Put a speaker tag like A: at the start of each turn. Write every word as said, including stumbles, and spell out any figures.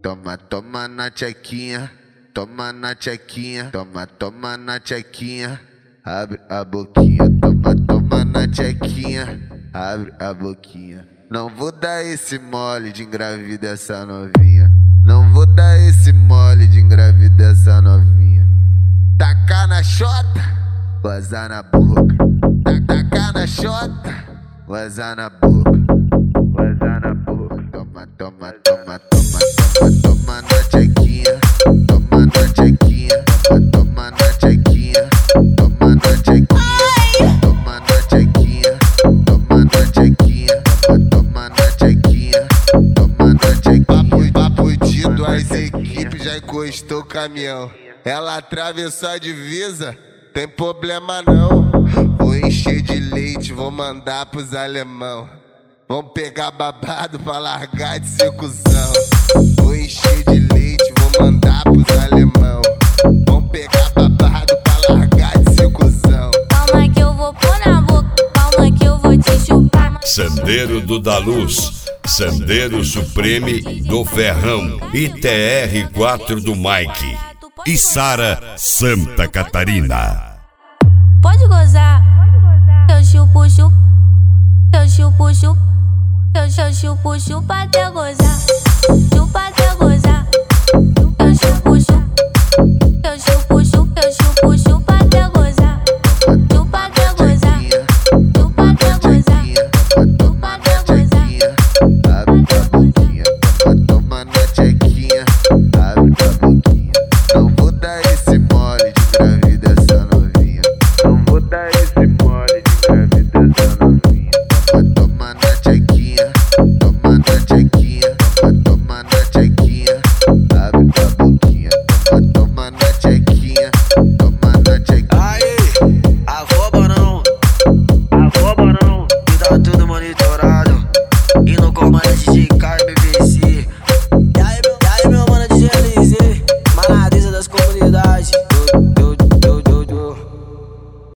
A: toma, toma na tchequinha, toma na tchequinha, toma, toma na tchequinha, abre a boquinha, toma, toma na tchequinha, abre a boquinha. Não vou dar esse mole de engravidar essa novinha, não vou dar esse mole de engravidar essa novinha. Tacar na chota, gozar na boca, tacar na chota, gozar na boca, gozar na boca. Toma, toma, toma, toma, toma, toma na tchequinha, toma na tchequinha, toma na tchequinha, toma na tchequinha, toma na tchequinha, toma na tchequinha, toma na tchequinha, toma na tchequinha. Papo, papo de duas equipes, já encostou o caminhão. Ela atravessou a divisa, tem problema não. Vou encher de leite, vou mandar pros alemão. Vão pegar babado pra largar de ser cuzão. Vou encher de leite, vou mandar pros alemão. Vão pegar babado pra largar de ser cuzão.
B: Calma que eu vou pôr na boca, calma que eu vou te chupar.
C: Sandeiro do Da Luz, Sandeiro Supreme do Ferrão e T R quatro do Mike. E Sara, Santa Catarina.
B: Pode gozar, eu chupo, chupo, eu chupo, chupo, eu chupo, chupo até gozar.